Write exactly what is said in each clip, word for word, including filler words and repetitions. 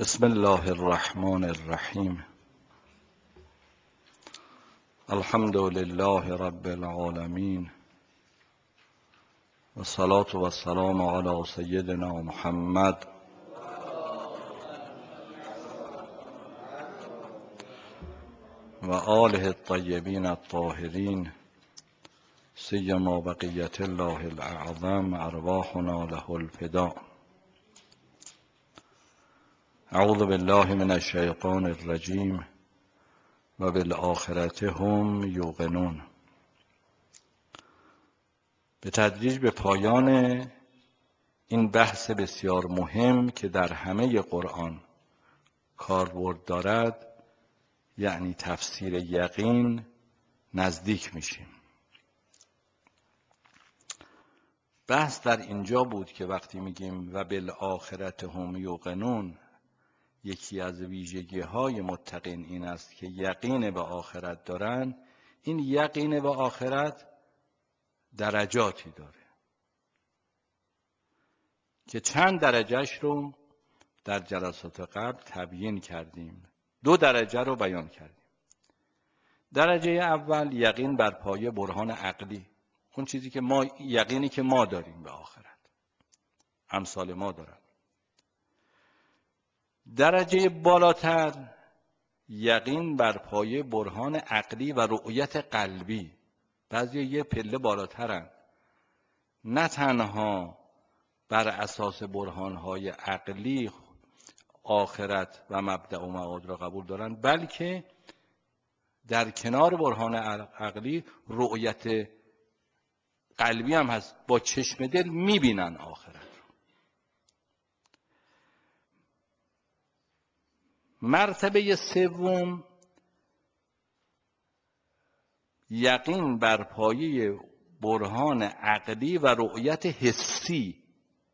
بسم الله الرحمن الرحیم. الحمد لله رب العالمین و الصلاة و السلام علی سیدنا محمد و آله الطیبین الطاهرین سیما بقیة الله الاعظم ارواحنا له الفداء. اعوذ بالله من الشیطان الرجیم و بالآخرة هم یوقنون. به تدریج به پایان این بحث بسیار مهم که در همه قرآن کاربرد دارد، یعنی تفسیر یقین، نزدیک میشیم. بحث در اینجا بود که وقتی میگیم و بالآخرة هم یوقنون، یکی از ویژگی های متقین این است که یقین به آخرت دارن. این یقین به آخرت درجاتی داره که چند درجهش رو در جلسات قبل تبیین کردیم. دو درجه رو بیان کردیم. درجه اول یقین بر پایه برهان عقلی، اون چیزی که ما یقینی که ما داریم به آخرت، امثال ما دارن. درجه بالاتر یقین بر پایه برهان عقلی و رؤیت قلبی. بعضی یه پله بالاترن، نه تنها بر اساس برهانهای عقلی آخرت و مبدأ و معاد را قبول دارن، بلکه در کنار برهان عقلی رؤیت قلبی هم هست، با چشم دل میبینن آخرت. مرتبه سوم یقین بر پایه برهان عقلی و رؤیت حسی.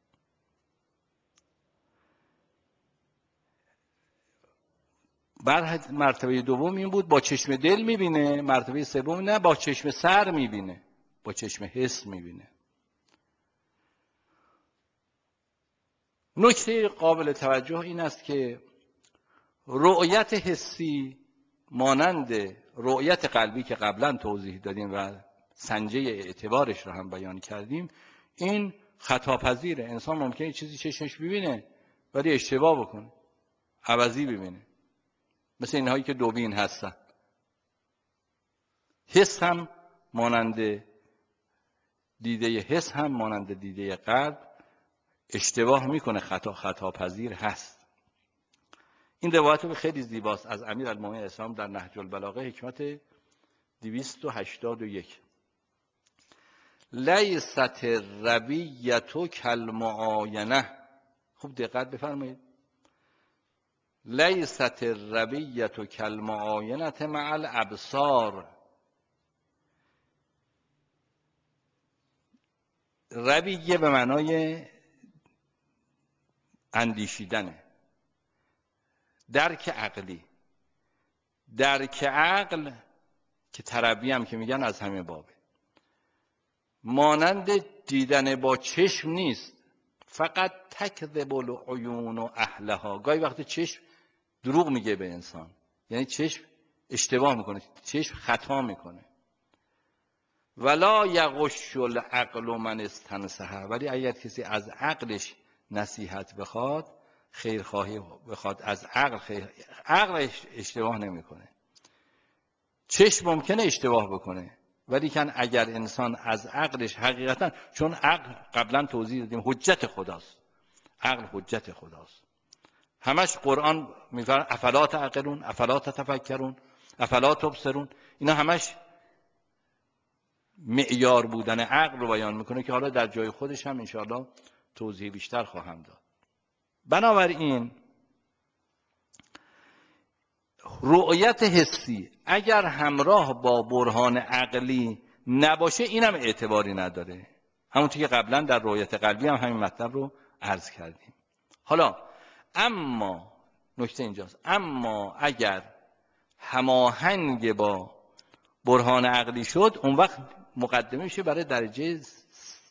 بر مرتبه دوم این بود با چشم دل میبینه، مرتبه سوم نه، با چشم سر میبینه، با چشم حس میبینه. نکته قابل توجه این است که رؤیت حسی مانند رؤیت قلبی که قبلا توضیح دادیم و سنجه اعتبارش رو هم بیان کردیم، این خطاپذیره. انسان ممکنه چیزی چشمش ببینه ولی اشتباه بکنه، عوضی ببینه، مثل اینهایی که دوبین هستن. حس هم مانند دیده حس هم مانند دیده قلب اشتباه میکنه، خطا خطاپذیر هست. این روایت خیلی زیباست از امیرالمومنین اسلام در نهج البلاغه، حکمت دویست و هشتاد و یک. لیست الربیة کالمعاینه. خوب دقت بفرمایید. لیست الربیة کالمعاینه مع الابصار. ربیه به معنای اندیشیدنه، درک عقلی. درک عقل که تربیه هم که میگن از همه بابه، مانند دیدن با چشم نیست. فقط تکذب العیون و اهلها. گاهی وقت چشم دروغ میگه به انسان، یعنی چشم اشتباه میکنه، چشم خطا میکنه. ولا یغش العقل من استنصح. ولی اگر کسی از عقلش نصیحت بخواد، خیرخواهی بخواد از عقل، خیر عقل اشتباه نمیکنه. چشم ممکنه اشتباه بکنه، ولی کن اگر انسان از عقلش حقیقتا، چون عقل قبلا توضیح دادیم حجت خداست، عقل حجت خداست. همش قرآن میفرماید افلا تعقلون، افلا تتفکرون، افلا تبصرون. اینا همش معیار بودن عقل رو بیان میکنه که حالا در جای خودش هم انشاءالله توضیح بیشتر خواهم داد. بنابراین رؤیت حسی اگر همراه با برهان عقلی نباشه، اینم اعتباری نداره. همونطور که قبلا در رؤیت قلبی هم همین مطلب رو عرض کردیم. حالا اما نکته اینجاست، اما اگر هماهنگ با برهان عقلی شد، اون وقت مقدمه میشه برای درجه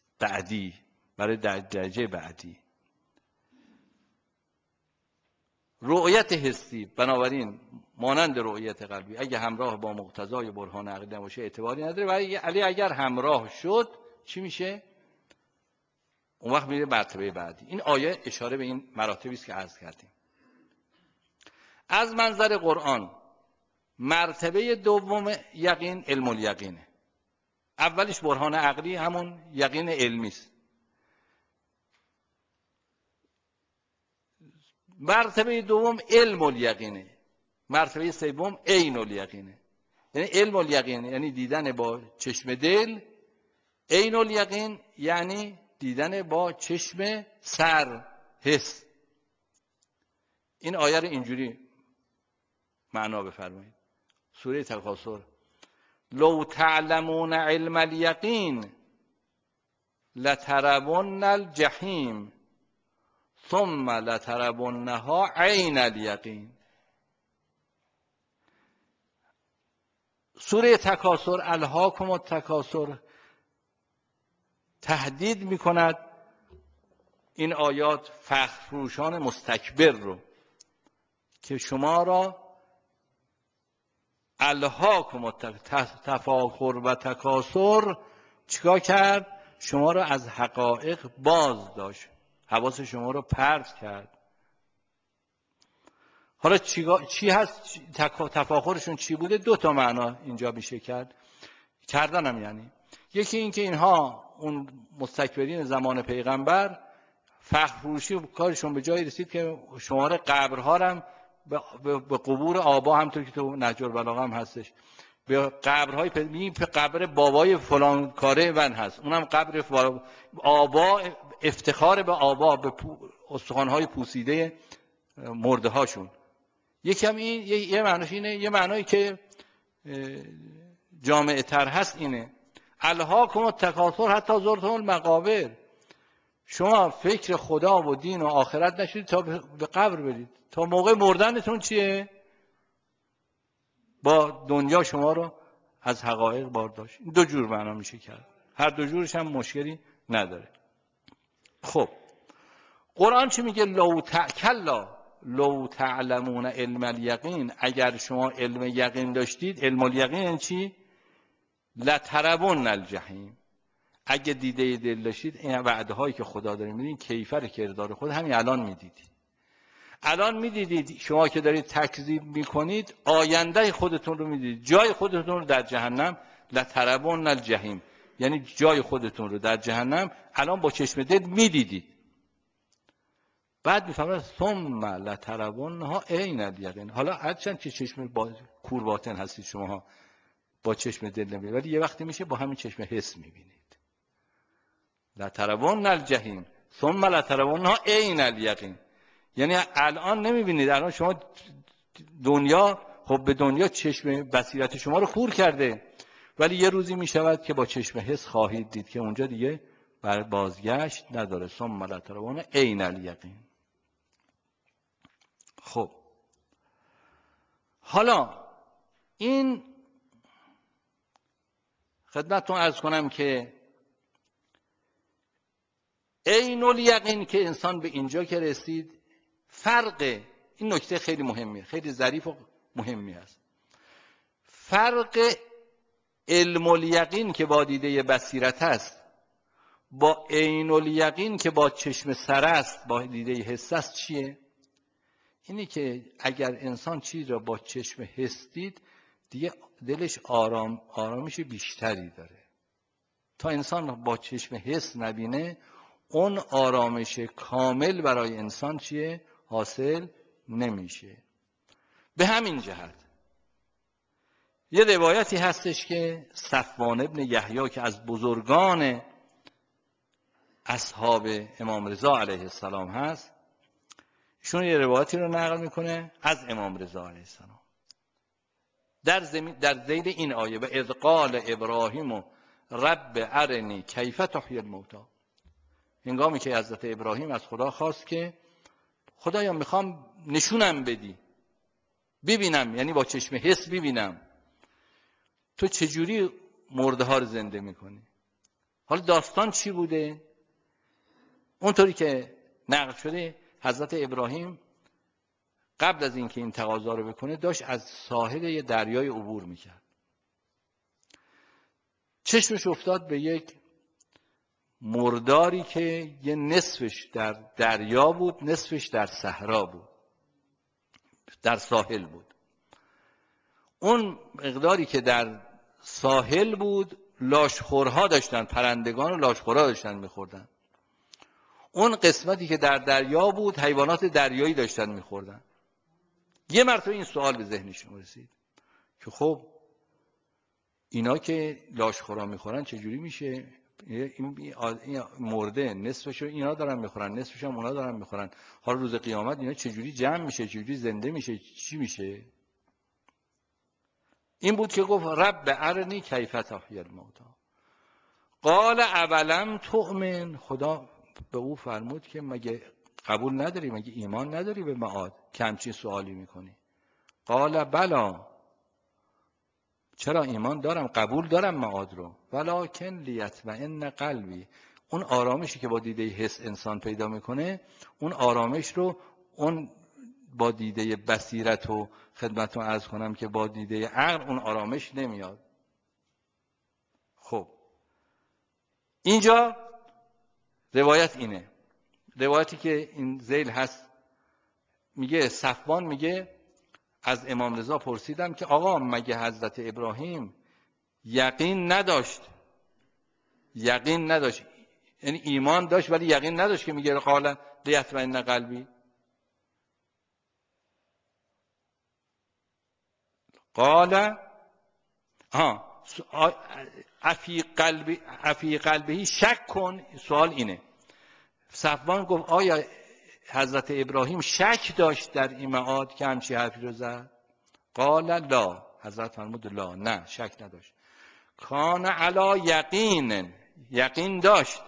بعدی، برای درجه بعدی. رؤیت حسی بنابراین مانند رؤیت قلبی اگه همراه با مقتضای برهان عقلی نباشه اعتباری نداره، ولی علی اگر همراه شد چی میشه؟ اون وقت میره مرتبه بعدی. این آیه اشاره به این مراتبی است که عرض کردیم. از منظر قرآن مرتبه دوم یقین علم الیقینه. اولش برهان عقلی همون یقین علمی است. مرتبه دوم علم الیقینه. مرتبه سوم عین الیقینه. یعنی علم الیقین یعنی دیدن با چشم دل، عین الیقین یعنی دیدن با چشم سر، حس. این آیه رو اینجوری معنا بفرمایید. سوره تکاثر: لو تعلمون علم الیقین لترون الجحیم ثم لترونها عین الیقین. سوره تکاثر الهاکم التکاثر تهدید میکند این آیات فخر فروشان مستکبر رو که شما را الهاکم تفاخر و تکاثر چیکار کرد؟ شما را از حقایق باز داشت، حواس شما رو پرت کرد. حالا چی هست تفاخرشون چی بوده؟ دو تا معنا اینجا میشه کرد کردنم. یعنی یکی این که اینها اون مستکبرین زمان پیغمبر فخر فروشی کارشون به جایی رسید که شماره قبرها هم به قبور آبا، همونطور که تو نهج البلاغه هم هستش، به قبرهای میگیم قبر بابای فلان کاره من هست، اونم قبر آبا، افتخار به آبا، به استخوان‌های پوسیده مرده هاشون. یکم این یه معناش اینه. یه معنایی که جامعه تر هست اینه: الهاکم التکاثر حتی زرتم المقابر. شما فکر خدا و دین و آخرت نشید تا به قبر برید، تا موقع مردنتون چیه؟ با دنیا شما رو از حقایق بارداشت. دو جور معنا میشه کرد، هر دو جورش هم مشکلی نداره. خب قرآن چی میگه؟ لو تکلا لو تعلمون علم الیقین، اگر شما علم یقین داشتید. علم الیقین یعنی چی؟ لترون الجحیم، اگه دیده دل داشتید این وعده هایی که خدا داره میده، این کیفر کردار خود همین الان میدیدید. الان میدیدید شما که دارید تکذیب میکنید آینده خودتون رو میدیدید، جای خودتون رو در جهنم. لترون الجحیم یعنی جای خودتون رو در جهنم الان با چشم دل میدیدید. بعد میفهمید ثم لترونها عین الیقین. حالا هرچند که چشم با کور باطن هستید شما با چشم دل نمیبینید، ولی یه وقتی میشه با همین چشم حس میبینید. لترون الجحیم ثم لترونها عین الیقین یعنی الان نمیبینید. الان شما دنیا، خب به دنیا چشم بصیرت شما رو کور کرده، ولی یه روزی میشود که با چشم حس خواهید دید که اونجا دیگه بر بازگشت نداره. ثم لترونها عین الیقین. خب حالا این خدمتتون عرض کنم که عین الیقین که انسان به اینجا که رسید، فرق این نکته خیلی مهمیه، خیلی ظریف و مهمی است. فرق علم الیقین که با دیده بصیرت است با عین الیقین که با چشم سر است، با دیده حس است چیه؟ اینی که اگر انسان چیز را با چشم حس دید دیگه دلش آرام آرامش بیشتری داره. تا انسان با چشم حس نبینه اون آرامش کامل برای انسان چیه؟ حاصل نمیشه. به همین جهت یه روایتی هستش که صفوان ابن یحیی که از بزرگان اصحاب امام رضا علیه السلام هست، ایشون یه روایتی رو نقل میکنه از امام رضا علیه السلام در زمین در ذیل این آیه: و اذ قال ابراهیم رب ارنی کیف تحیی الموتی. هنگامی که حضرت ابراهیم از خدا خواست که خدایا میخوام نشونم بدی، ببینم، یعنی با چشم حس ببینم تو چجوری مرده ها رو زنده میکنی. حالا داستان چی بوده؟ اونطوری که نقل شده حضرت ابراهیم قبل از اینکه این تقاضا رو بکنه داشت از ساحل یه دریای عبور میکرد. چشمش افتاد به یک مرداری که یه نصفش در دریا بود، نصفش در صحرا بود، در ساحل بود. اون مقداری که در ساحل بود لاشخورها داشتن، پرندگان و لاشخورها داشتن میخوردن. اون قسمتی که در دریا بود حیوانات دریایی داشتن میخوردن. یه مرتبه این سوال به ذهنشون رسید که خب اینا که لاشخورها میخورن چجوری میشه؟ این مرده نصفشو اینا دارن میخورن، نصفش هم اونا دارن میخورن، حالا روز قیامت اینا چجوری جمع میشه، چجوری زنده میشه، چی میشه؟ این بود که گفت رب ارنی کیف تحیی الموتی. قال اولم تؤمن، خدا به او فرمود که مگه قبول نداری، مگه ایمان نداری به معاد که همچین سوالی میکنی؟ قال بلا، چرا ایمان دارم، قبول دارم معاد رو، ولکن لیطمئن قلبی. اون آرامشی که با دیده حس انسان پیدا میکنه، اون آرامش رو اون با دیده بصیرت و خدمتتون عرض کنم که با دیده عقل اون آرامش نمیاد. خب اینجا روایت اینه، روایتی که این ذیل هست، میگه صفوان میگه از امام رضا پرسیدم که آقا مگه حضرت ابراهیم یقین نداشت؟ یقین نداشت یعنی ایمان داشت ولی یقین نداشت که میگه قال لیطمئن قلبی؟ قال ها افی قلبی افی قلبی شک کن. سوال اینه، صفوان گفت آیا حضرت ابراهیم شک داشت در این معاد که همچی حرفی رو زد؟ قال لا، حضرت فرمود لا، نه شک نداشت. کان علی یقین، یقین داشت،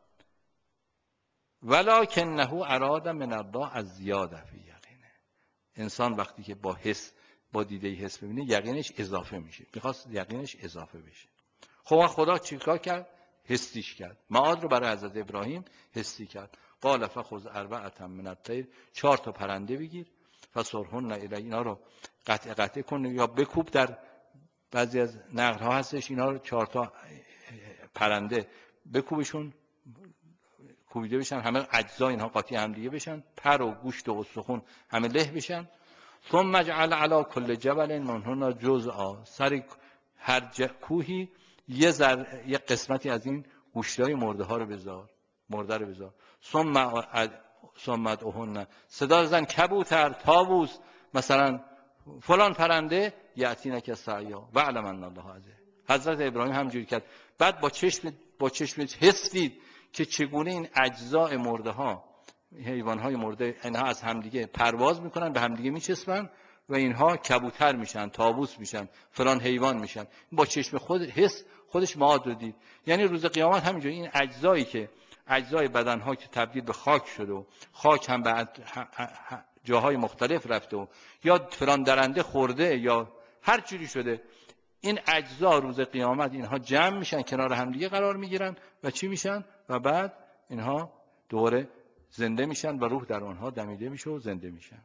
ولکنه اراد من الله از زیاده فی یقینه. انسان وقتی که با حس، با دیده حس ببینه یقینش اضافه میشه، میخواست یقینش اضافه بشه. خب خدا چیکار کرد؟ حسیش کرد. معاد رو برای حضرت ابراهیم حسی کرد. قال فخذ اربعه من الطیر، چهار تا پرنده بگیر، فصرهن الی، اینا رو قطع قطع کن یا بکوب. در بعضی از نقل ها هستش اینا رو چهار تا پرنده بکوبشون، کوبیده بشن، همه اجزا اینها قاطی هم دیگه بشن، پر و گوشت و استخون همه له بشن. ثم اجعل علی کل جبل منهن جزءا، سر هر کوهی یه زر، یه قسمتی از این گوشتای مرده ها رو بذار، مرده رو بذار. ثم ثم ادعوهن، صدا زن کبوتر، طاووس، مثلا فلان پرنده، یاتینک سعیا و علم ان الله عزیز. حضرت ابراهیم همجوری کرد. بعد با چشم با چشم حس دید که چگونه این اجزاء مرده ها، حیوان های مرده، اینها از همدیگه پرواز میکنن، به همدیگه میچسبن و اینها کبوتر میشن، طاووس میشن، فلان حیوان میشن. با چشم خود حس خودش معاد رو دید. یعنی روز قیامت همینجوری این اجزایی که اجزای بدن ها که تبدیل به خاک شده و خاک هم به جاهای مختلف رفته و یا فلان درنده خورده یا هر چیزی شده، این اجزا روز قیامت اینها جمع میشن، کنار همدیگه قرار میگیرن و چی میشن؟ و بعد اینها دوباره زنده میشن و روح در آنها دمیده میشه و زنده میشن.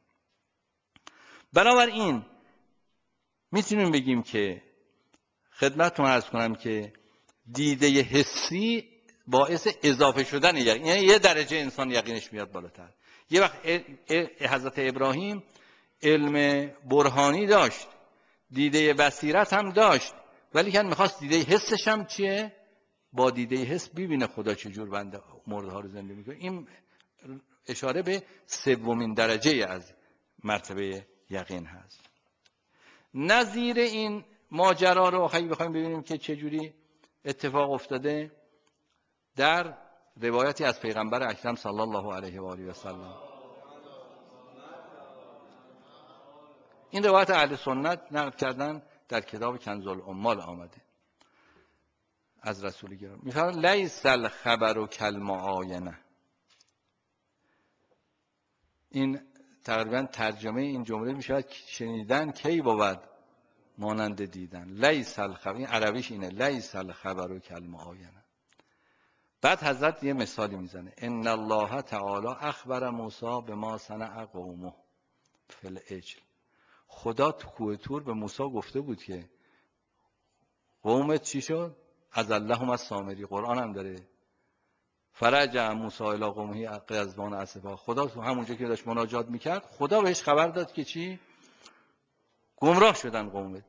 بنابراین میتونیم بگیم که خدمتتون عرض کنم که دیده حسی باعث اضافه شدن یقین، یعنی یه درجه انسان یقینش میاد بالاتر. یه وقت حضرت ابراهیم علم برهانی داشت، دیده بصیرت هم داشت، ولی که میخواست دیده حسش هم چیه؟ با دیده حس ببینه خدا چجور بنده مرده ها رو زنده میکنه. این اشاره به سومین درجه از مرتبه یقین هست. نظیر این ماجرا رو خیلی بخوایم ببینیم که چجوری اتفاق افتاده، در روایتی از پیغمبر اکرم صلی الله علیه و آله و سلم. این روایت اهل سنت نقل کردن، در کتاب کنز العمال آمده از رسول گرامی. میفرماید لیس الخبر کالمعاینه. این تقریبا ترجمه این جمله میشه شنیدن کی بود مانند دیدن. لیس الخبر، این عربیش اینه، لیس الخبر کالمعاینه. بعد حضرت یه مثالی میزنه، ان الله تعالی اخبر موسی بما صنع قومه. فل اجل. خدا تو کوه طور به موسی گفته بود که قومت چی شد؟ از اللهم از سامری. قرآن هم داره فرجع موسی الی قومه غضبان اسفا. خدا تو همونجا که داشت مناجات میکرد خدا بهش خبر داد که چی؟ گمراه شدن قومت.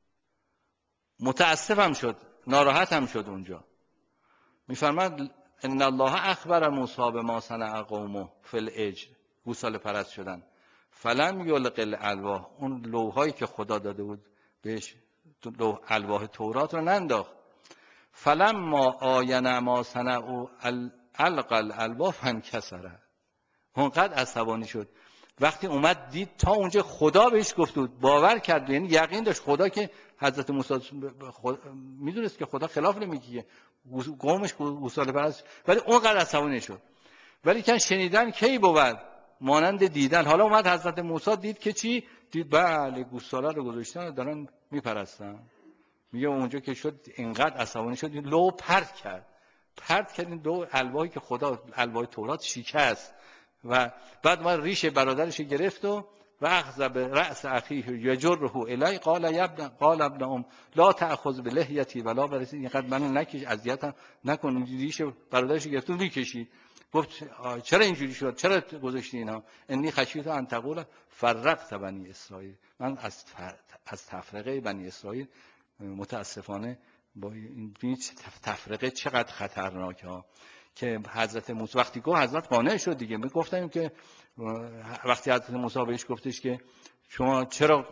متاسفم شد، ناراحت هم شد. اونجا میفرماد ان الله اخبر موسی بما صنع قومه فی الاجل. گوساله پرست شدن. فلم یلق الالواح. اون لوحایی که خدا داده بود بهش، لوح الواح تورات رو ننداخت. فلم ما آین ما صنعوا القى الالواح فانکسر. اونقدر عصبانی شد وقتی اومد دید تا اونجا خدا بهش گفت بود، باور کرد، یعنی یقین داشت خدا که حضرت موسی خود... میدونست که خدا خلاف نمیگه، قومش گوساله پرست، ولی اونقدر عصبانی شد. ولی که شنیدن کی بود مانند دیدن. حالا اومد حضرت موسی دید که چی؟ دید بله گوساله رو گذاشتن دارن میپرستن. میگه اونجا که شد اینقدر عصبانی شد لو پرت کرد. پرت کرد این دو الواحی که خدا الواح تورات شکست و بعد ما ریش برادرش گرفت و و اخذ به رأس اخیه یجره الی قال یا ابن قال ابن ام لا تأخذ بلحیتی ولا برسی. اینقدر منو نکش، اذیتم نکن. ریش برادرش گرفت و میکشید. گفت چرا اینجوری شد؟ چرا گذاشتی اینا؟ انی خشیت ان تقول فرقت بنی اسرائیل. من از از تفرقه بنی اسرائیل متاسفانه با این تفرقه چقدر خطرناکه ها که حضرت موسی وقتی گفت حضرت قانع شد دیگه. می گفتم که وقتی حضرت موسی بهش گفتش که شما چرا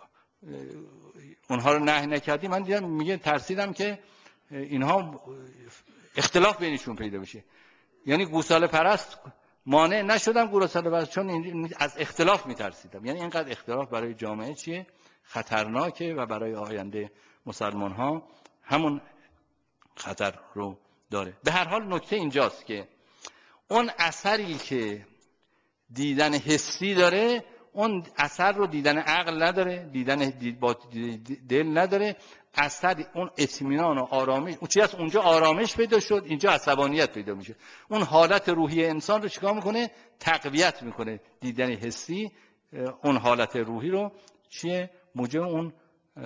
اونها رو نهی نکردی، من دیدم میگه ترسیدم که اینها اختلاف بینشون پیدا بشه. یعنی گوساله پرست مانع نشدم گوساله پرست چون از اختلاف میترسیدم. یعنی اینقدر اختلاف برای جامعه چیه؟ خطرناکه و برای آینده مسلمان ها همون خطر رو داره. به هر حال نکته اینجاست که اون اثری که دیدن حسی داره اون اثر رو دیدن عقل نداره، دیدن دید با دل نداره. اثر اون اطمینان و آرامش اون چیز اونجا آرامش پیدا شد، اینجا عصبانیت پیدا میشه. اون حالت روحی انسان رو چیکار میکنه؟ تقویت میکنه. دیدن حسی اون حالت روحی رو چیه؟ موجب اون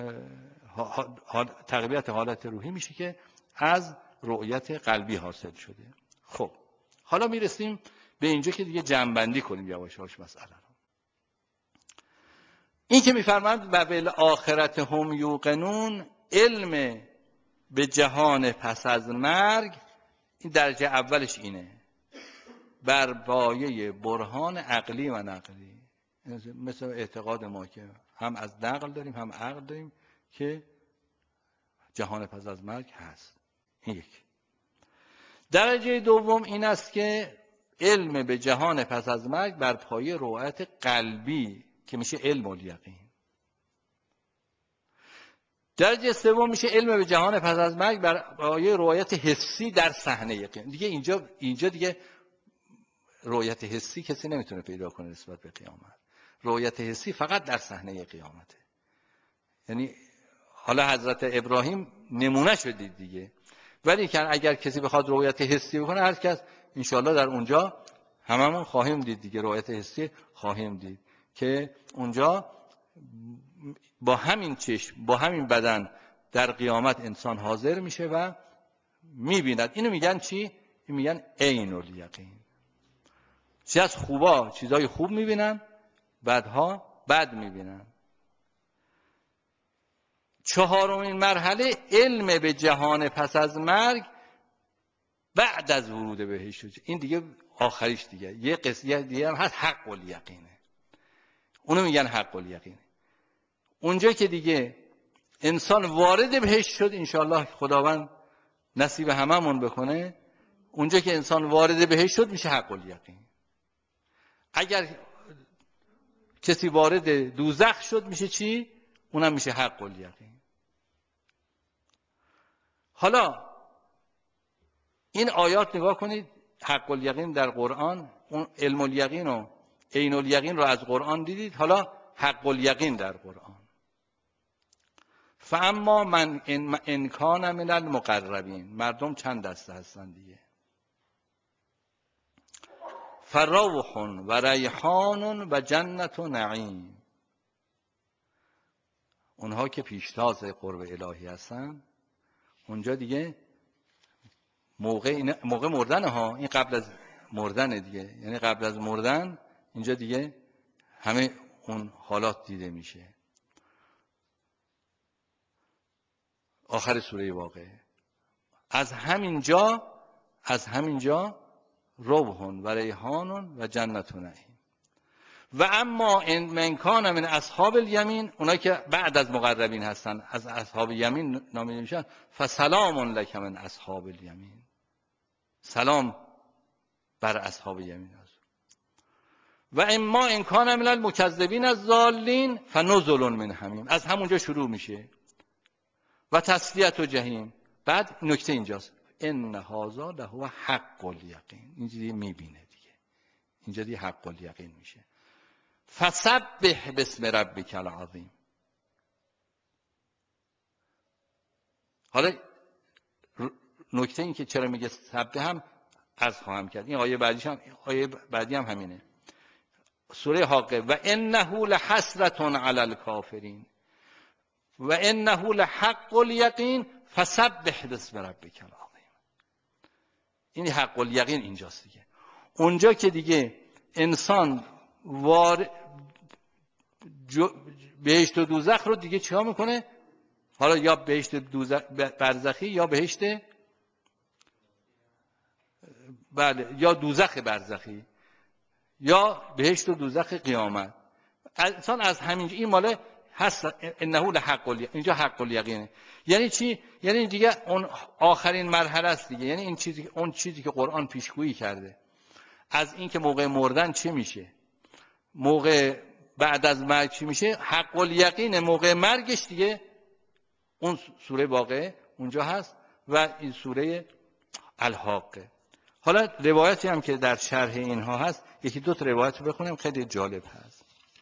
تقویت حالت روحی میشه که از رؤیت قلبی حاصل شده. خب حالا میرسیم به اینجا که دیگه جمع‌بندی کنیم یواش یواش مسئله رو. این که میفرماند و بالآخرت هم یوقنون، علم به جهان پس از مرگ، این درجه اولش اینه، بر پایه برهان عقلی و نقلی. مثل اعتقاد ما که هم از نقل داریم هم عقل داریم که جهان پس از مرگ هست. این یک. درجه دوم این است که علم به جهان پس از مرگ بر پایه رؤیت قلبی که میشه علم الیقین. درجه سوم میشه علم به جهان پس از مرگ بر پایه رؤیت حسی در صحنه قیامت. دیگه اینجا اینجا دیگه رؤیت حسی کسی نمیتونه پیدا کنه نسبت به قیامت. رؤیت حسی فقط در صحنه قیامته. یعنی حالا حضرت ابراهیم نمونه شدید دیگه، ولی که اگر کسی بخواد رؤیت حسی بکنه هر کس انشالله در اونجا هممون خواهیم دید دیگه. رؤیت حسی خواهیم دید که اونجا با همین چشم با همین بدن در قیامت انسان حاضر میشه و میبیند. اینو میگن چی؟ این میگن عین الیقین. چیز از خوبا چیزای خوب میبینن، بدها بد میبینن. چهارمین مرحله علم به جهان پس از مرگ بعد از ورود بهش. این دیگه آخریش دیگه. یه قصه دیگه هم هست حق الیقینه. اونو میگن حق الیقینه. اونجا که دیگه انسان وارد بهش شد، انشاءالله خداوند نصیب هممون بکنه، اونجا که انسان وارد بهش شد میشه حق الیقین. اگر کسی وارد دوزخ شد میشه چی؟ اونم میشه حق الیقین. حالا این آیات نگاه کنید، حق الیقین در قرآن، اون علم الیقین و عین الیقین رو از قرآن دیدید، حالا حق الیقین در قرآن. فاما من ان کان من المقربین. مردم چند دسته هستن دیگه؟ فروح و ریحان و جنت و نعیم. اونها که پیشتاز قرب الهی هستن اونجا دیگه موقع موقع مردن ها، این قبل از مردن دیگه، یعنی قبل از مردن اینجا دیگه همه اون حالات دیده میشه. آخر سوره واقعه. از همینجا از همینجا روح و ریحان و جنت و نعیم. و اما ان من کان من اصحاب الیمین، اونایی که بعد از مقربین هستن از اصحاب یمین نامیده میشن، فسلام لک من اصحاب الیمین، سلام بر اصحاب یمین است. و اما ان کان من المکذبین الضالین فنزل من حمیم، از همونجا شروع میشه. و تسلیت و جهیم. بعد نکته اینجاست، ان هذا لهو حق الیقین، اینجوری میبینه دیگه، اینجا دیگه حق الیقین میشه. فسبح باسم ربک العظیم. حالا نکته این که چرا میگه سبح هم از خواهم کرد، این آیه بعدیش هم آیه بعدی هم همینه، سوره حاقه. و انه لحسرة علی الکافرین و انه لحق الیقین فسبح باسم ربک العظیم. این حق الیقین اینجاست دیگه. اونجا که دیگه انسان وار جو... بهشت و دوزخ رو دیگه چیکار میکنه؟ حالا یا بهشت دوزخ برزخی یا بهشت بله یا دوزخ برزخی یا بهشت و دوزخ قیامت. انسان از همینجا این ماله هست، انه لحق الیقین، اینجا حق الیقینه. یعنی چی؟ یعنی دیگه اون آخرین مرحله است دیگه، یعنی این چیزی اون چیزی که قرآن پیشگویی کرده از این که موقع مردن چی میشه، موقع بعد از مرگ چی میشه، حق الیقین موقع مرگش دیگه اون سوره واقعه اونجا هست و این سوره الحاقه. حالا روایتی هم که در شرح اینها هست، یکی دو تا روایت رو بخونیم خیلی جالب هست.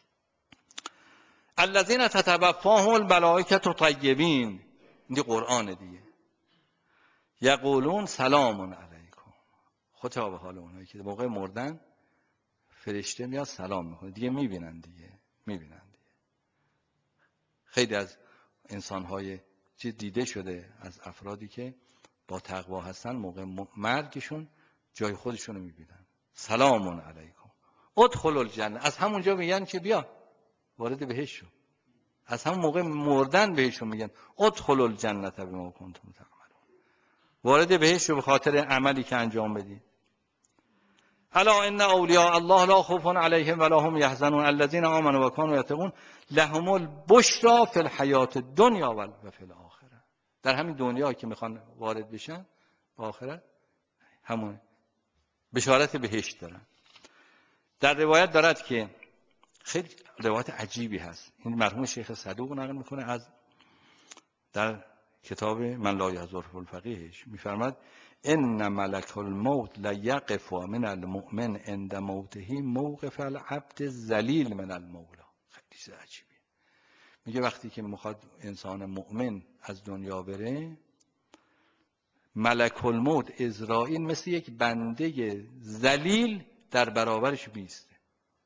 الذین تتوفاهم الملائکه طیبین، این قرآن دیگه، یقولون سلام علیکم، خطاب حال اونایی که موقع مردن فرشته میاد سلام میکنه دیگه، میبینن دیگه میبینن دیگه. خیلی از انسان‌های چیز دیده شده از افرادی که با تقوا هستن موقع مرگشون جای خودشون رو میبینن. سلام علیکم ادخلوا الجنه، از همونجا میگن که بیا وارد بهشت شو، از همون موقع مردن بهشون میگن ادخلوا الجنه بما کنتم تعملون، وارد بهشت شو به خاطر عملی که انجام بدی. الا ان اولیاء الله لا خوف علیهم ولا هم یحزنون الذین آمنوا و کانوا یتقون لهم البشری فی الحیات الدنیا و فی الاخره. در همین دنیا که میخوان وارد بشن با آخرت همون بشارت بهشت دارن. در روایت دارد که خیلی روایت عجیبی هست، این مرحوم شیخ صدوق نقل میکنه از در کتاب من لا یضره الفقیهش، میفرماد ان ملک الموت لیقف من المؤمن عند موته موقف العبد الذلیل من المولا. خیلی چیز عجیبیه. میگه وقتی که میخواد انسان مؤمن از دنیا بره، ملک الموت عزراییل مثل یک بنده ذلیل در برابرش بیسته.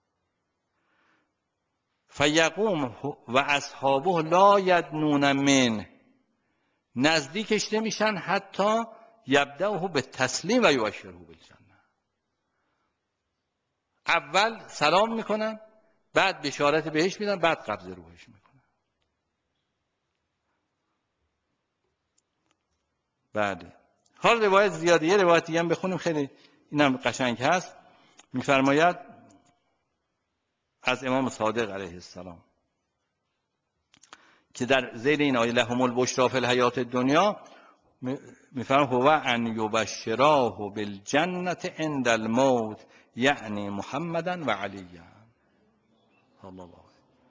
فیقوم و اصحابه لا یدنون من، نزدیکش نمیشن حتی یبدأه به تسلیم و یبشره بالجنه، اول سلام میکنن بعد بشارت بهش میدن بعد قبض روحش میکنن. بعد حال روایت زیاده، یه روایت دیگه هم بخونیم خیلی اینم قشنگ هست. میفرماید از امام صادق علیه السلام که در ذیل این آیه لهم البشری فی الحیات الدنیا میفرماید هو ان یبشراه بالجنة عند الموت یعنی محمدا و علیه صلی الله.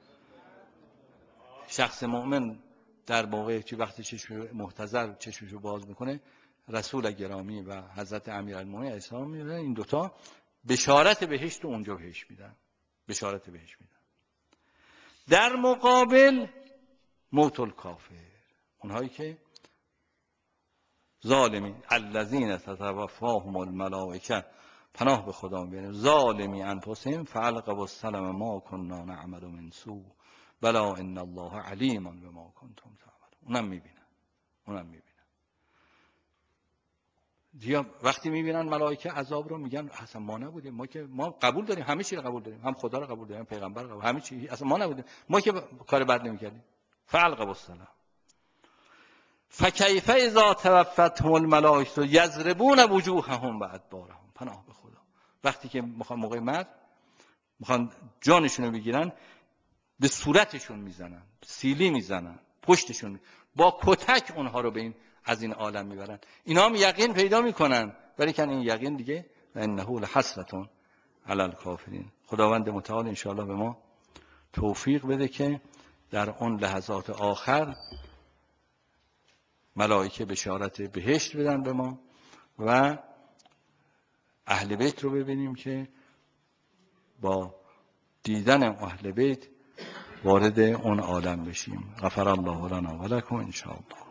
شخص مؤمن در موقع که وقتی چشم محتضر چشمشو باز میکنه، رسول گرامی و حضرت امیرالمومنین علیه السلام میگن این دوتا بشارت بهشت اونجا بهش میدن، بشارت بهش میدن. در مقابل موت الکافر، اونهایی که ظالمین الذین تتوفاهم الملائکه پناه به خدا میبریم. ظالمی انفسهم فالقوا السلم ما كنا نعمل من سوء بلا ان الله علیم بما کنتم تعملون. اونم میبینن، اونم میبینن. دیگه وقتی میبینن ملائکه عذاب رو میگن اصلا ما نبودیم، ما که ما قبول داریم، همه چی رو قبول داریم، هم خدا رو قبول داریم، هم پیغمبر رو قبول، همه چی، اصلا ما نبودیم، ما که کار بد نمیکردیم. فالقوا السلم فکیف اذا توفتهم الملائکه یضربون وجوههم و ادبارهم. پناه به خدا. وقتی که میخوان موقع مرگ میخوان جانشون رو بگیرن، به صورتشون میزنن، سیلی میزنن، پشتشون با کتک اونها رو به این از این عالم میبرن. اینا هم یقین پیدا میکنن، ولی کن این یقین دیگه انه لحسرة علی الکافرین. خداوند متعال ان شاء الله به ما توفیق بده که در اون لحظات آخر ملائکه بشارت بهشت بدن به ما و اهل بیت رو ببینیم که با دیدن اهل بیت وارد اون عالم بشیم. غفر الله لنا و لکم ان شاء الله.